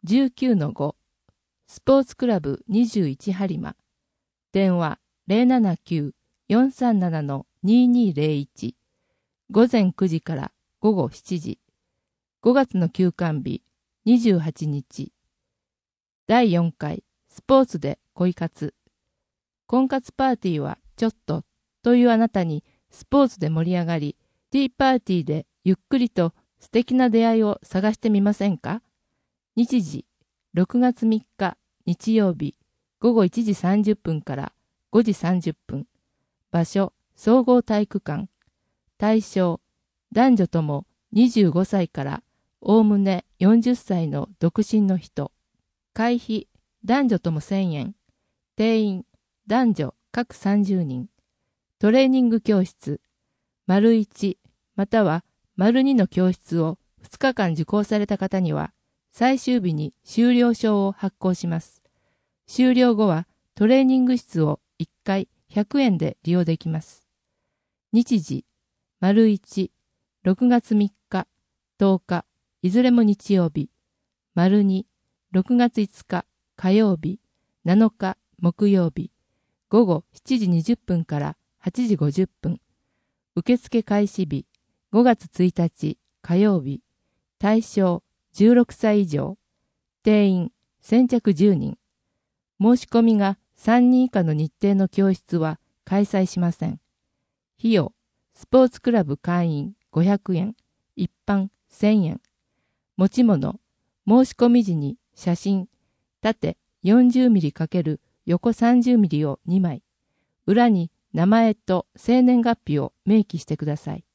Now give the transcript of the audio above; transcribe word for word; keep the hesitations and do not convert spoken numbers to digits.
じゅうきゅうのご、スポーツクラブにじゅういち播磨。電話 ゼロななきゅう よんさんなな ににゼロいち。午前くじから午後しちじ。ごがつの休館日にじゅうはちにち。だいよんかいスポーツで恋活。婚活パーティーはちょっとというあなたにスポーツで盛り上がり、ティーパーティーでゆっくりと素敵な出会いを探してみませんか？日時ろくがつみっか日曜日ごごいちじさんじゅっぷんからごじさんじゅっぷん。場所総合体育館。対象男女ともにじゅうごさいからおおむねよんじゅっさいの独身の人。会費男女ともせんえん。定員男女各さんじゅうにん。トレーニング教室丸いちまたは丸にの教室をふつかかん受講された方には最終日に修了証を発行します。修了後はトレーニング室をいっかいひゃくえんで利用できます。日時丸いち、ろくがつみっか、とおか、いずれも日曜日。丸に、ろくがついつか火曜日、なのか木曜日。午後しちじにじゅっぷんからはちじごじゅっぷん。受付開始日ごがつついたち火曜日。対象じゅうろくさい以上。定員先着じゅうにん。申し込みがさんにん以下の日程の教室は開催しません。費用スポーツクラブ会員ごひゃくえん、一般せんえん。持ち物申し込み時に写真縦 よんじゅうミリ×横 さんじゅうミリ をにまい。裏に名前と生年月日を明記してください。